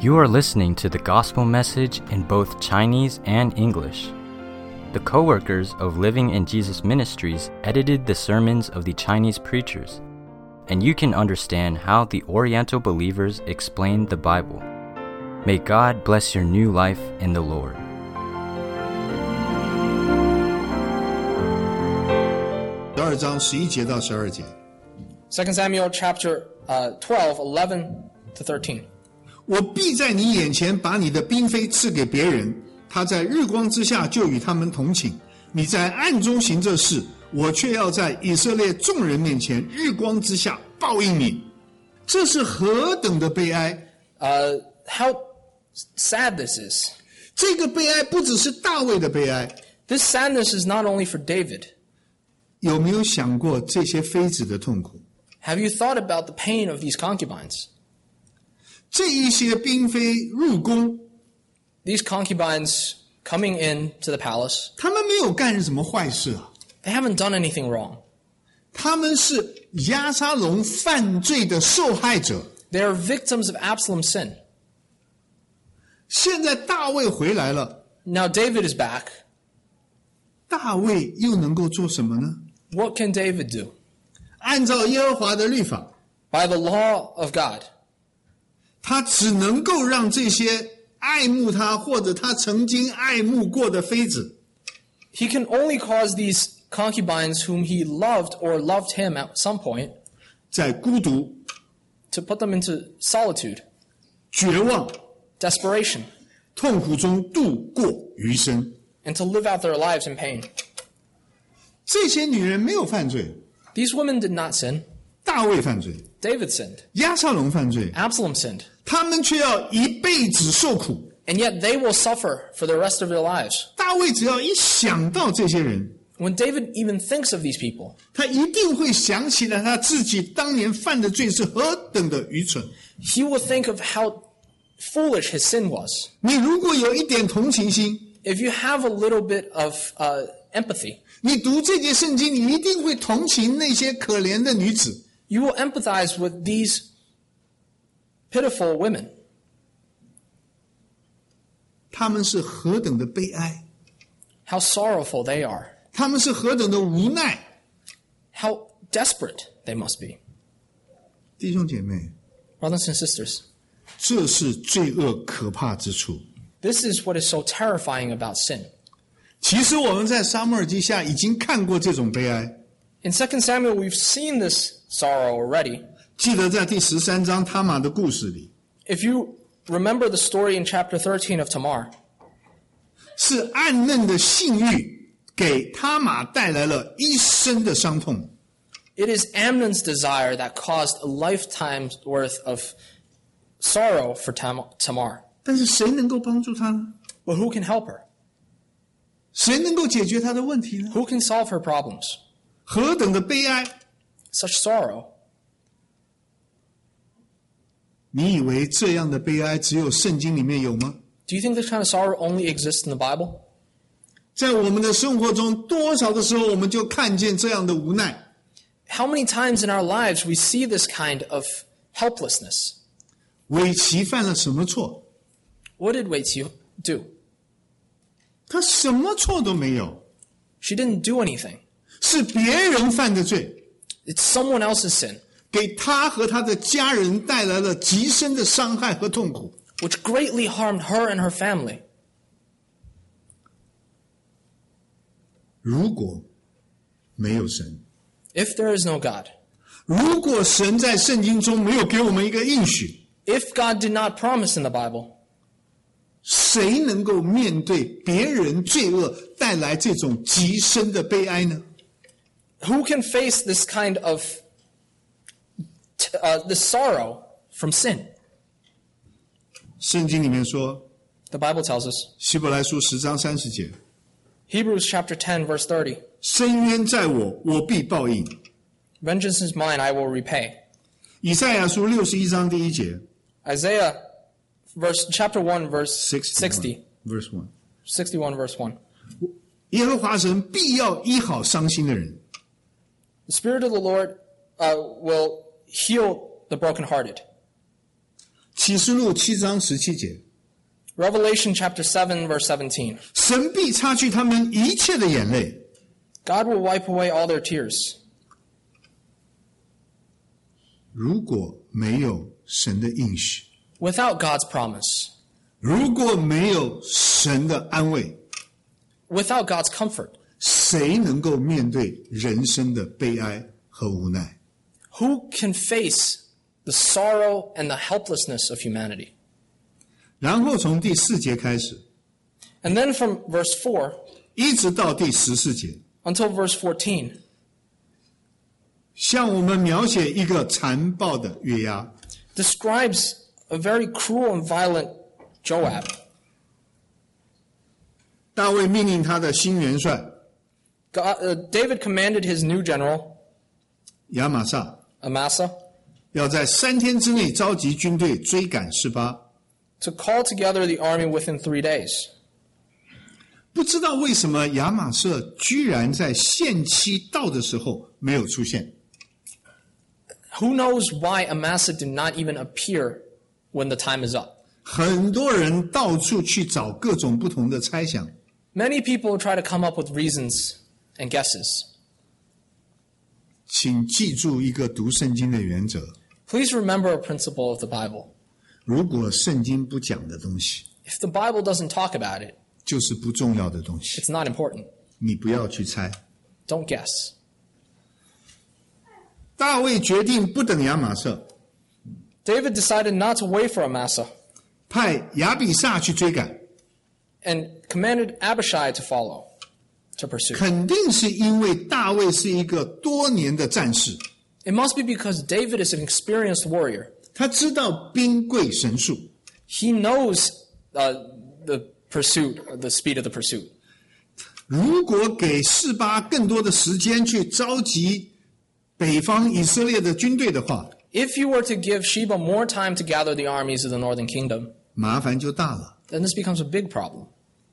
You are listening to the gospel message in both Chinese and English. The co-workers of Living in Jesus Ministries edited the sermons of the Chinese preachers, and you can understand how the Oriental believers explained the Bible. May God bless your new life in the Lord. (12章11节到12节 2 Samuel chapter 12, 11 to 13. 我必在你眼前把你的嫔妃赐给别人，他在日光之下就与他们同寝。你在暗中行这事，我却要在以色列众人面前日光之下报应你。这是何等的悲哀！ How sad this is. 这个悲哀不只是大卫的悲哀。 This sadness is not only for David. 有没有想过这些妃子的痛苦？ Have you thought about the pain of these concubines? 这一些嫔妃入宫， These concubines coming into the palace, 他们没有干什么坏事啊， they haven't done anything wrong. 他们是押沙龙犯罪的受害者。 They are victims of Absalom's sin. 现在大卫回来了， Now David is back. 大卫又能够做什么呢？ What can David do? 按照耶和华的律法， By the law of God, 他只能够让这些爱慕他或者他曾经爱慕过的妃子， he can only cause these concubines whom he loved or loved him at some point 在孤独、 to put them into solitude, 绝望、 desperation, 痛苦中度过余生。 and to live out their lives in pain. 这些女人没有犯罪， These women did not sin. 大卫犯罪， David sinned. 押沙龙犯罪， Absalom sinned. 他们却要一辈子受苦。 And yet they will suffer for the rest of their lives. 大卫只要一想到这些人， When David even thinks of these people, 他一定会想起来他自己当年犯的罪是何等的愚蠢。 he will think of how foolish his sin was. 你如果有一点同情心， If you have a little bit of empathy, 你读这节圣经，你一定会同情那些可怜的女子。 you will empathize with these pitiful women. 他们是何等的悲哀， How sorrowful they are. 他们是何等的无奈。 How desperate they must be. 弟兄姐妹， Brothers and sisters, 这是罪恶可怕之处。 this is what is so terrifying about sin. 其实我们在撒母耳记下已经看过这种悲哀。 In 2 Samuel, we've seen this sorrow already. 记得在第13章他玛的故事里， If you remember the story in chapter 13 of Tamar, 是暗嫩的性欲给他玛带来了一生的伤痛。 it is Amnon's desire that caused a lifetime's worth of sorrow for Tamar. 但是谁能够帮助他呢？ But who can help her? 谁能够解决他的问题呢？ Who can solve her problems? 何等的悲哀！ Such sorrow. 你以为这样的悲哀只有圣经里面有吗？ Do you think this kind of sorrow only exists in the Bible? 在我们的生活中，多少的时候我们就看见这样的无奈。 How many times in our lives we see this kind of helplessness? 尾崎犯了什么错？ What did Wei Qi do? 他什么错都没有， She didn't do anything. 是别人犯的罪， It's someone else's sin, 给他和他的家人带来了极深的伤害和痛苦。 which greatly harmed her and her family. 如果没有神， If there is no God, 如果神在圣经中没有给我们一个应许， if God did not promise in the Bible, 谁能够面对别人罪恶带来这种极深的悲哀呢？ who can face this kind of this sorrow from sin? 圣经里面说， The Bible tells us, 希伯来书10章30节， Hebrews chapter 10, verse 30, 深渊在我，我必报应。 vengeance is mine, I will repay. 以赛亚书61章第1节 Isaiah chapter 1, verse 61 verse 1， 61, verse 1. 耶和华神必要医好伤心的人， The Spirit of the Lord will heal the brokenhearted. 其启示录7章17节， Revelation chapter 7, verse 17. 神必擦去他们一切的眼泪。 God will wipe away all their tears. 如果没有神的应许， Without God's promise, 如果没有神的安慰， without God's comfort, 谁能够面对人生的悲哀和无奈？ who can face the sorrow and the helplessness of humanity? 然后从第4节开始， And then from verse 4 一直到第14节， until verse 14, 向我们描写一个残暴的约押。 describes a very cruel and violent Joab. 大卫命令他的新元帅 David commanded his new general, 亚玛撒 Amasa, 要在3天之内召集军队追赶示巴。 to call together the army within 3 days. 不知道为什么亚玛撒居然在限期到的时候没有出现。 Who knows why Amasa did not even appear when the time is up? 很多人到处去找各种不同的猜想， Many people try to come up with reasons and guesses. 请记住一个读圣经的原则： Please remember a principle of the Bible. 如果圣经不讲的东西， If the Bible doesn't talk about it, 就是不重要的东西， it's not important. 你不要去猜。 Don't guess. 大卫决定不等亚玛撒， David decided not to wait for Amasa 派亚比煞去追赶， and commanded Abishai to follow, to pursue. 肯定是因为大卫是一个多年的战士， It must be because David is an experienced warrior. 他知道兵贵神速， He knows the pursuit, the speed of the pursuit. 如果给示巴更多的时间去召集北方以色列的军队的话， If you were to give Sheba more time to gather the armies of the northern kingdom, 麻烦就大了。 then this becomes a big problem.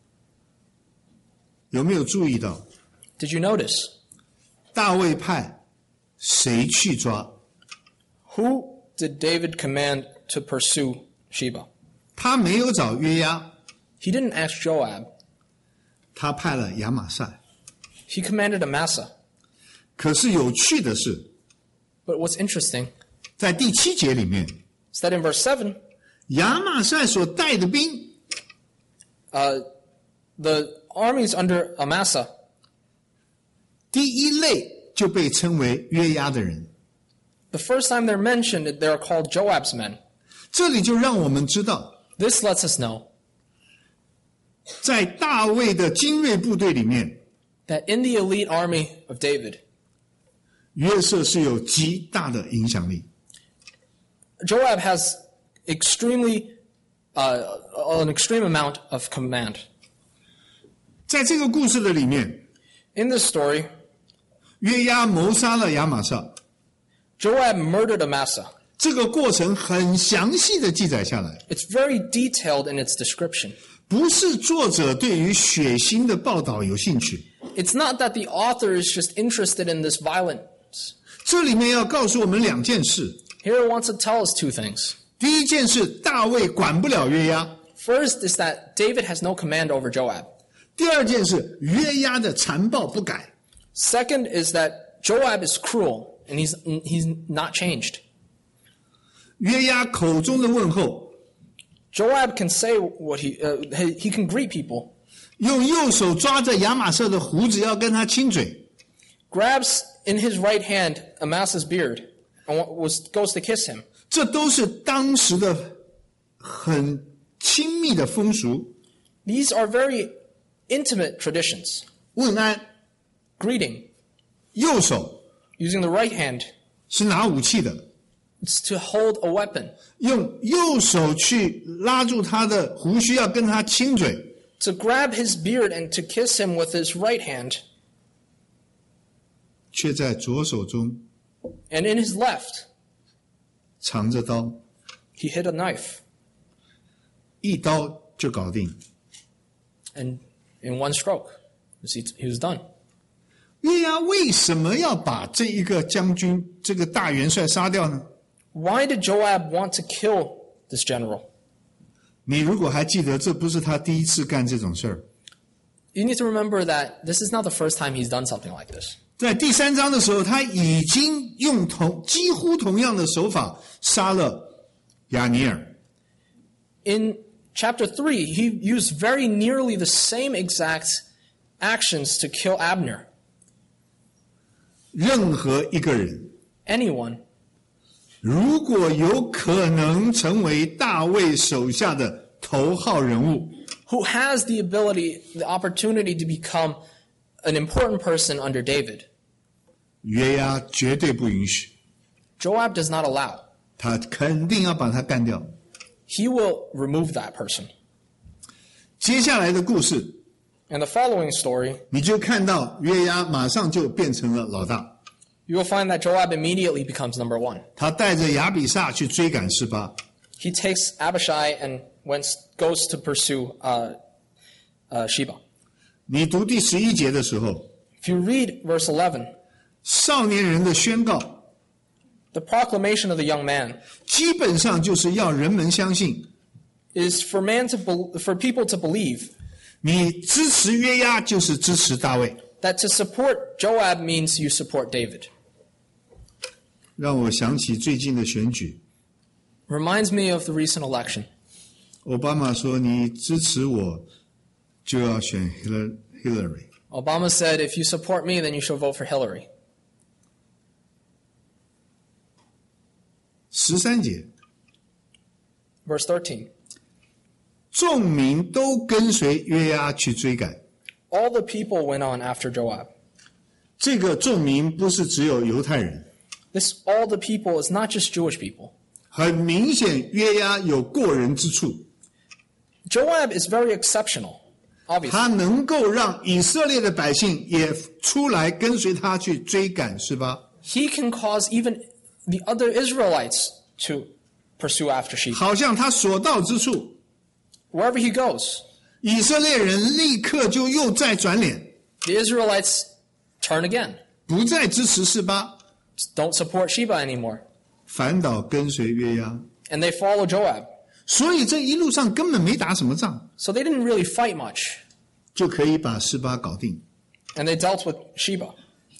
有没有注意到 Did you notice? 大卫派谁去抓？ Who did David command to pursue Sheba? 他没有找约押， He didn't ask Joab. 他派了亚玛撒。 He commanded Amasa. 可是有趣的是， But what's interesting 在第7节里面， is that in verse 7, 亚玛撒所带的兵 the armies under Amasa, 第一类就被称为约押的人。 the first time they're mentioned, they're called Joab's men. 这里就让我们知道， This lets us know 在大卫的精锐部队里面， that in the elite army of David, 约瑟是有极大的影响力。 Joab has an extreme amount of command. 在这个故事的里面， In this story, 约押谋杀了亚玛撒， Joab murdered Amasa. 这个过程很详细的记载下来。 It's very detailed in its description. 不是作者对于血腥的报道有兴趣， It's not that the author is just interested in this violence. 这里面要告诉我们2件事。 Here it wants to tell us 2 things. 第一件事，大卫管不了约押； First is that David has no command over Joab. 第二件事，约押的残暴不改。 Second is that Joab is cruel and he's not changed. 约押口中的问候， Joab can say what he can greet people, 用右手抓着亚玛撒的胡子要跟他亲嘴， grabs in his right hand Amasa's beard and goes to kiss him. 这都是当时的很亲密的风俗。 These are very intimate traditions. 问安， Greeting 右手 using the right hand, 是拿武器的， it's to hold a weapon. 用右手去拉住他的胡须要跟他亲嘴。 To grab his beard and to kiss him with his right hand, 却在左手中 and in his left, 藏着刀， he hid a knife. 一刀就搞定。 And in one stroke, he was done. 约押为什么要把这一个将军、这个大元帅杀掉呢？ Why did Joab want to kill this general. 你如果还记得，这不是他第一次干这种事儿。 You need to remember that this is not the first time he's done something like this. 在第3章的时候，他已经用几乎同样的手法杀了亚尼尔。 In chapter 3, he used very nearly the same exact actions to kill Abner. 任何一个人， Anyone 如果有可能成为大卫手下的头号人物， who has the ability, the opportunity to become an important person under David, 约押绝对不允许， Joab does not allow. 他肯定要把他干掉。 He will remove that person. 接下来的故事， In the following story, 你就看到约押马上就变成了老大， you will find that Joab immediately becomes number one. 他带着亚比煞去追赶示巴。 He takes Abishai and goes to pursue Sheba. 你读第11节的时候， If you read verse 11, 少年人的宣告 the proclamation of the young man 基本上就是要人们相信， is for people to believe 你支持约押就是支持大卫。 that to support Joab means you support David. 让我想起最近的选举， Reminds me of the recent election. 奥巴马说你支持我就要选 Hillary。 Obama said, if you support me, then you should vote for Hillary. 13节， Verse 13, 众民都跟随约押去追赶。 all the people went on after Joab. 这个众民不是只有犹太人， This all the people is not just Jewish people. 很明显约押有过人之处， Joab is very exceptional, obviously. 他能够让以色列的百姓也出来跟随他去追赶，是吧？ He can cause even the other Israelites to pursue after sheep. 好像他所到之处， Wherever he goes, 以色列人立刻就又再转脸， the Israelites turn again. 不再支持示巴， Don't support Sheba anymore. 反倒跟随约押。 And they follow Joab. 所以这一路上根本没打什么仗， So they didn't really fight much. 就可以把示巴搞定。 And they dealt with Sheba.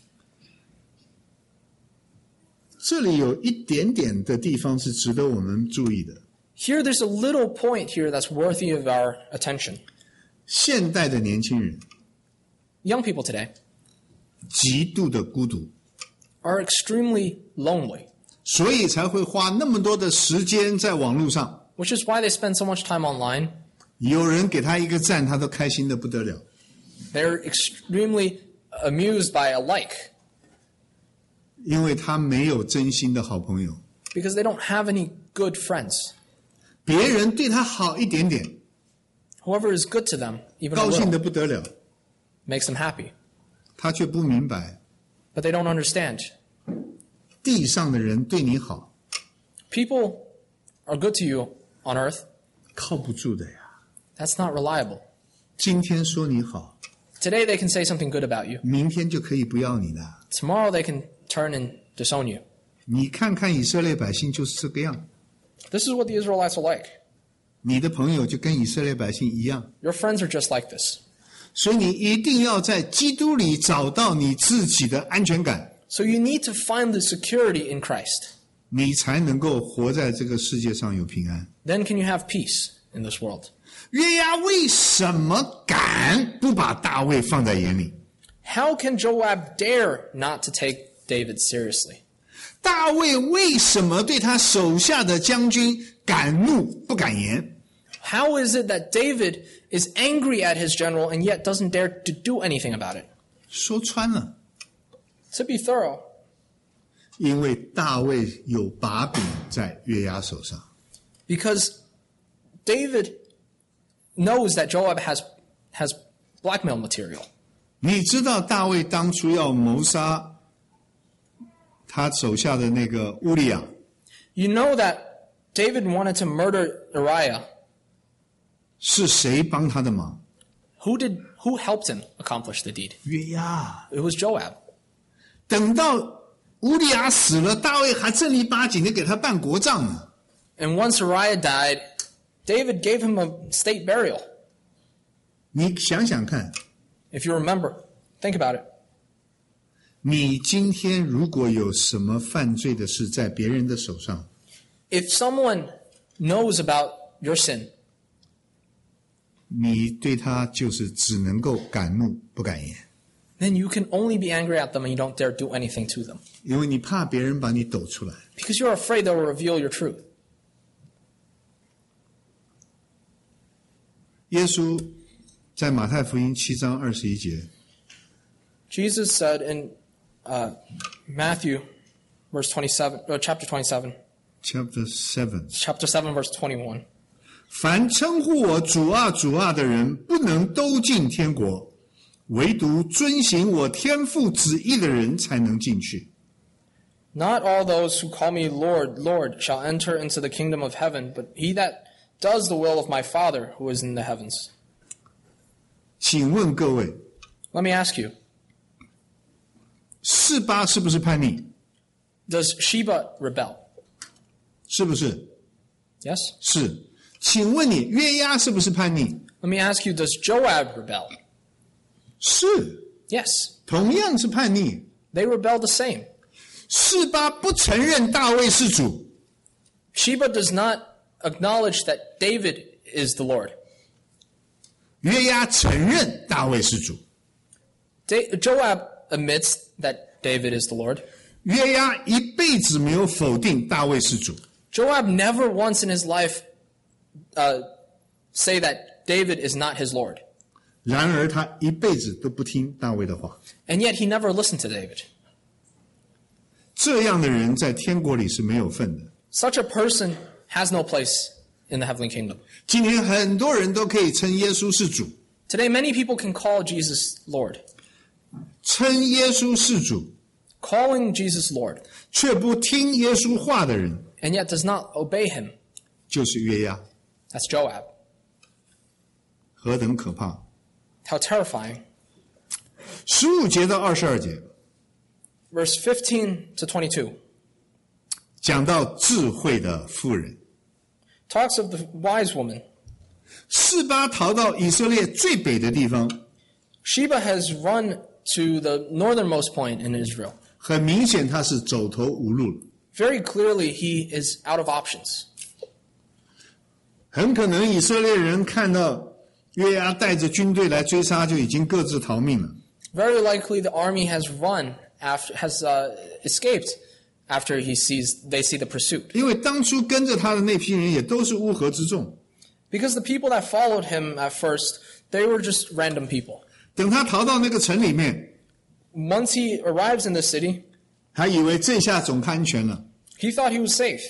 这里有一点点的地方是值得我们注意的。 Here, there's a little point here that's worthy of our attention. 现代的年轻人 Young people today 极度的孤独， are extremely lonely, 所以才会花那么多的时间在网络上。 which is why they spend so much time online. 有人给他一个赞，他都开心的不得了。 They're extremely amused by a like 因为他没有真心的好朋友， because they don't have any good friends. 别人对他好一点点， Whoever is good to them, even a 高兴的 little, 不得了， makes them happy. 他却不明白， But they don't understand. 地上的人对你好， People are good to you on earth. 靠不住的呀。 That's not reliable. 今天说你好， Today they can say something good about you. 明天就可以不要你了。 Tomorrow they can turn and disown you. 你看看以色列百姓就是这个样， This is what the Israelites are like. 你的朋友就跟以色列百姓一样， Your friends are just like this. 所以你一定要在基督里找到你自己的安全感， So you need to find the security in Christ. 你才能够活在这个世界上有平安。 Then can you have peace in this world. 约押为什么敢不把大卫放在眼里？ How can Joab dare not to take David seriously? 大卫为什么对他手下的将军敢怒不敢言？ How is it that David is angry at his general and yet doesn't dare to do anything about it? 说穿了， To be thorough, 因为大卫有把柄在约押手上。 because David knows that Joab has blackmail material. 你知道大卫当初要谋杀他手下的那个乌利亚， You know that David wanted to murder Uriah. 是谁帮他的忙？ Who helped him accomplish the deed? 约押。 It was Joab. 等到乌利亚死了，大卫还正儿八经的给他办国葬呢。 And once Uriah died, David gave him a state burial. 你想想看， If you remember, think about it. 你今天如果有什么犯罪的事在别人的手上， If someone knows about your sin, 你对他就是只能够敢怒不敢言， then you can only be angry at them and you don't dare do anything to them. 因为你怕别人把你抖出来。 Because you're afraid they will reveal your truth. 耶稣在马太福音7章21节， Jesus said in Matthew chapter 27, Chapter 7， chapter 7, verse 21. 凡称呼我主啊主啊的人，不能都进天国，唯独遵行我天父旨意的人才能进去。 Not all those who call me Lord, Lord shall enter into the kingdom of heaven, but he that does the will of my Father who is in the heavens. 请问各位， Let me ask you, 示巴是不是叛逆？ does Sheba rebel? 是不是？ Yes? 是。请问你约押是不是叛逆？ Let me ask you, does Joab rebel? 是， Yes. 同样是叛逆。 They rebel the same. 示巴不承认大卫是主， Sheba does not acknowledge that David is the Lord. 约押承认大卫是主。 Joab admits that David is the Lord. 约押一辈子没有否定大卫是主， Joab never once in his life say that David is not his Lord. 然而他一辈子都不听大卫的话。 And yet he never listened to David. 这样的人在天国里是没有份的。 Such a person has no place in the heavenly kingdom. 今天很多人都可以称耶稣是主， Today, many people can call Jesus Lord. 称耶稣是主， Calling Jesus Lord, 却不听耶稣话的人， and yet does not obey him. 就是约押， That's Joab. 何等可怕 How terrifying. ！15节到22节 Verse 15 to 22 讲到智慧的妇人， talks of the wise woman. 示巴逃到以色列最北的地方， Sheba has run to the northernmost point in Israel. 很明显他是走投无路了。 Very clearly, he is out of options. 很可能以色列人看到约押带着军队来追杀，就已经各自逃命了。 Very likely, the army has escaped after they see the pursuit. 因为当初跟着他的那批人也都是乌合之众， Because the people that followed him at first, they were just random people. 等他逃到那个城里面， Once he arrives in the city, 还以为这下总安全了。 he thought he was safe.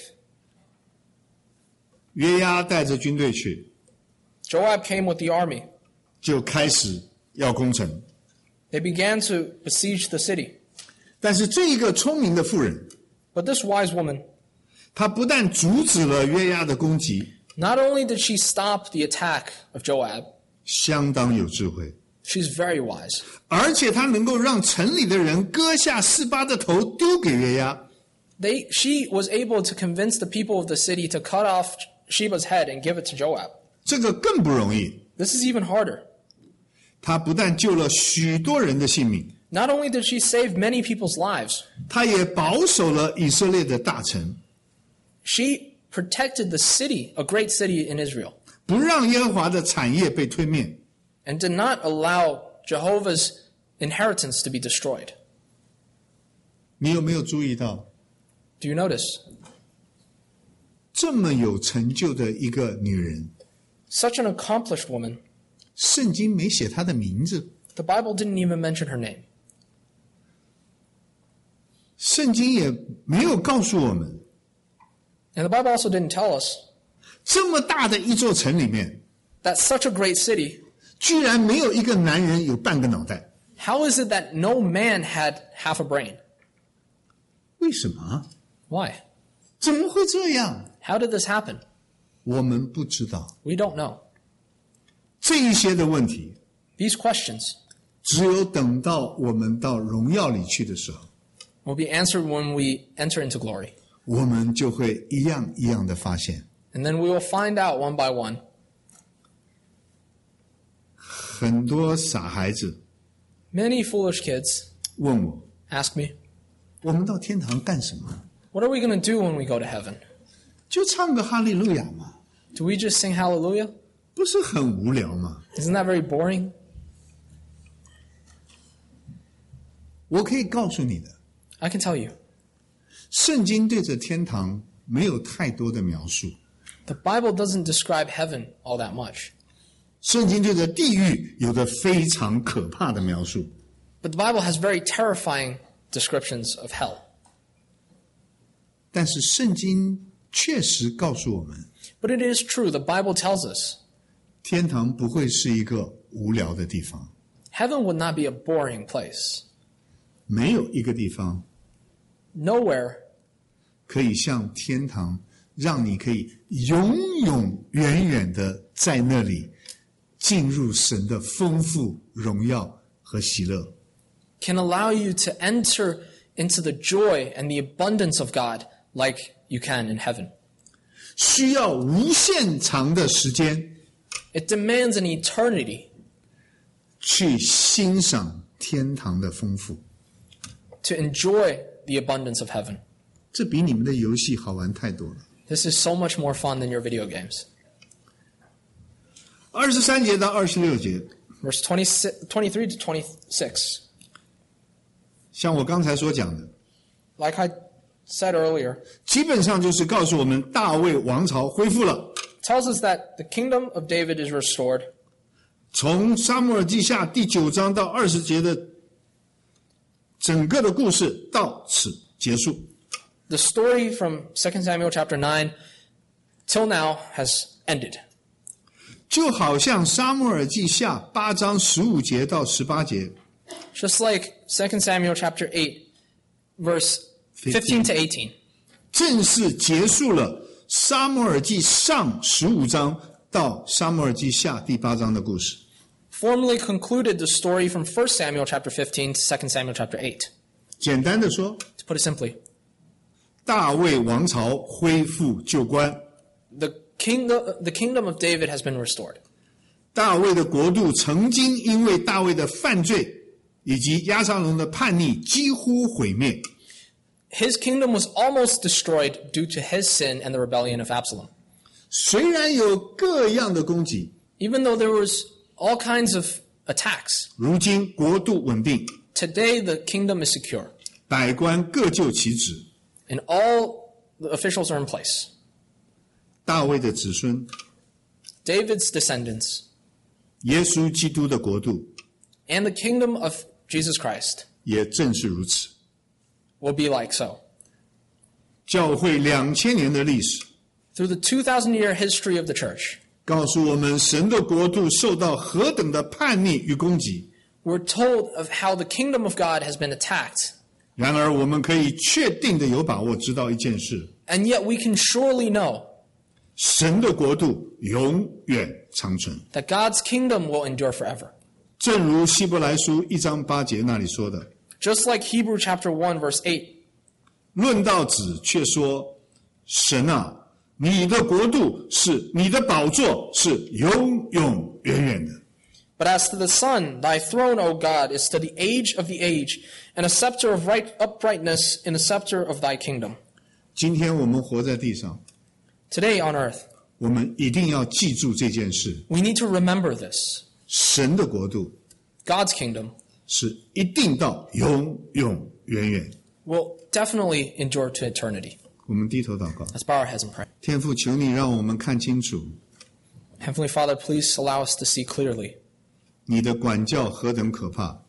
约押带着军队去， Joab came with the army. 就开始要攻城。 They began to besiege the city. 但是这一个聪明的妇人， But this wise woman, 她不但阻止了约押的攻击， not only did she stop the attack of Joab, 相当有智慧， she's very wise. 而且她能够让城里的人割下示巴的头丢给约押。 She was able to convince the people of the city to cut off Sheba's head and give it to Joab. 这个更不容易。 This is even harder. 她不但救了许多人的性命， Not only did she save many people's lives, 她也保守了以色列的大城， she protected the city, a great city in Israel, 不让耶和华的产业被吞灭。 and did not allow Jehovah's inheritance to be destroyed. 你有没有注意到， Do you notice? 这么有成就的一个女人， Such an accomplished woman, 圣经没写她的名字， the Bible didn't even mention her name. 圣经也没有告诉我们， And the Bible also didn't tell us 这么大的一座城里面， that such a great city, 居然没有一个男人有半个脑袋。 how is it that no man had half a brain? 为什么？ Why? 怎么会这样？ How did this happen? 我们不知道。 We don't know. 这一些的问题， These questions 只有等到我们到荣耀里去的时候， will be answered when we enter into glory. 我们就会一样一样的发现。 And then we will find out one by one. 很多傻孩子 Many foolish kids 问我， ask me, 我们到天堂干什么？ what are we going to do when we go to heaven? 就唱个哈利路亚嘛， Do we just sing hallelujah? 不是很无聊吗？ Isn't that very boring? 我可以告诉你的， I can tell you. 圣经对着天堂没有太多的描述， The Bible doesn't describe heaven all that much. 圣经对着地狱有着非常可怕的描述。 But the Bible has very terrifying descriptions of hell. 但是圣经确实告诉我们， But it is true, the Bible tells us, 天堂不会是一个无聊的地方， heaven would not be a boring place. 没有一个地方 Nowhere 可以像天堂，让你可以永永远远的在那里进入神的丰富荣耀和喜乐。 can allow you to enter into the joy and the abundance of God like you can in heaven. 需要无限长的时间 It demands an eternity 去欣赏天堂的丰富， to enjoy the abundance of heaven. 这比你们的游戏好玩太多了。 This is so much more fun than your video games. 23节到26节， Verse 23 to 26. 像我刚才所讲的， Like I said earlier, 基本上就是告诉我们大卫王朝恢复了。 tells us that the kingdom of David is restored. 从撒母耳记下第9章到20节的整个的故事到此结束。 The story from 2 Samuel chapter 9 till now has ended. 就好像撒母耳记下8章15节到18节， Just like 2 Samuel chapter 8, verse 15 to 18. 正式结束了撒母耳记上15章到撒母耳记下第8章的故事。 Formally concluded the story from 1 Samuel chapter 15 to 2 Samuel chapter 8. 简单的说， To put it simply, 大卫王朝恢复旧观， the kingdom of David has been restored. 大卫的国度曾经因为大卫的犯罪以及押沙龙的叛逆几乎毁灭。 His kingdom was almost destroyed due to his sin and the rebellion of Absalom. 虽然有各样的攻击， Even though there was all kinds of attacks, 如今国度稳定， today the kingdom is secure, 百官各就其职。 and all the officials are in place. 大卫的子孙， David's descendants 耶稣基督的国度 and the kingdom of Jesus Christ 也正是如此。 will be like so. 教会2000年的历史 Through the 2,000-year history of the church, 告诉我们，神的国度受到何等的叛逆与攻击。 we're told of how the kingdom of God has been attacked. 然而，我们可以确定的有把握知道一件事： And yet we can surely know 神的国度永远长存。 that God's kingdom will endure forever. 正如希伯来书1章8节那里说的， Just like Hebrew chapter 1 verse 8, 论到子却说：“神啊，你的国度是你的宝座是永永远远的。” but as to the Son, thy throne, O God, is to the age of the age, and a scepter of uprightness in the scepter of thy kingdom. 今天我们活在地上， Today on earth, 我们一定要记住这件事： we need to remember this. 神的国度 God's kingdom 是一定到永永远远。 will definitely endure to eternity. 我们低头祷告， Let's bow our heads and pray. 天父，求你让我们看清楚 Heavenly Father, please allow us to see clearly 你的管教何等可怕，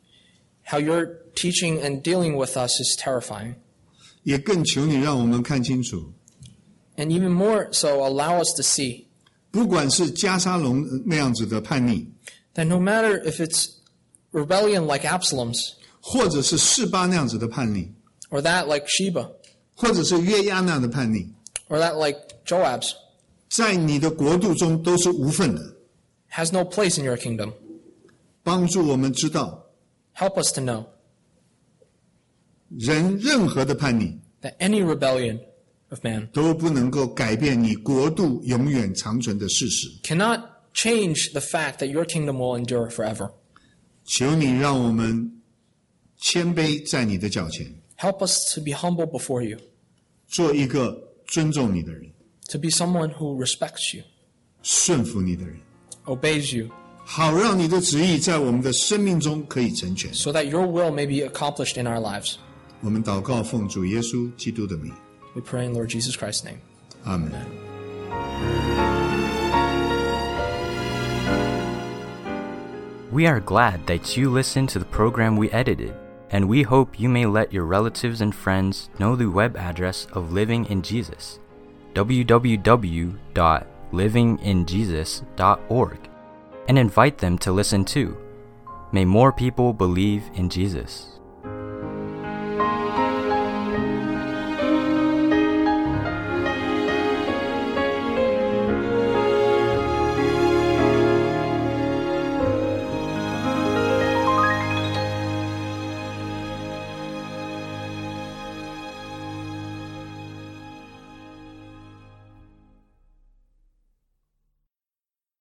how your teaching and dealing with us is terrifying. 也更求你让我们看清楚， And even more so, allow us to see 不管是加沙龙那样子的叛逆， that no matter if it's rebellion like Absalom's, 或者是示巴那样子的叛逆， or that like Sheba, 或者是约押那样的叛逆， or that like Joab's, 在你的国度中都是无份的。 has no place in your kingdom. 帮助我们知道， Help us to know 人任何的叛逆 that any rebellion of man 都不能够改变你国度永远长存的事实。 cannot change the fact that your kingdom will endure forever. 求你让我们谦卑在你的脚前， Help us to be humble before you, 做一个尊重你的人， to be someone who respects you, 顺服你的人， obeys you, 好让你的旨意在我们的生命中可以成全。 so that your will may be accomplished in our lives. 我们祷告，奉主耶稣基督的名， We pray in Lord Jesus Christ's name. 阿门。 We are glad that you listened to the program we edited, and we hope you may let your relatives and friends know the web address of Living in Jesus, www.livinginjesus.org, and invite them to listen too. May more people believe in Jesus.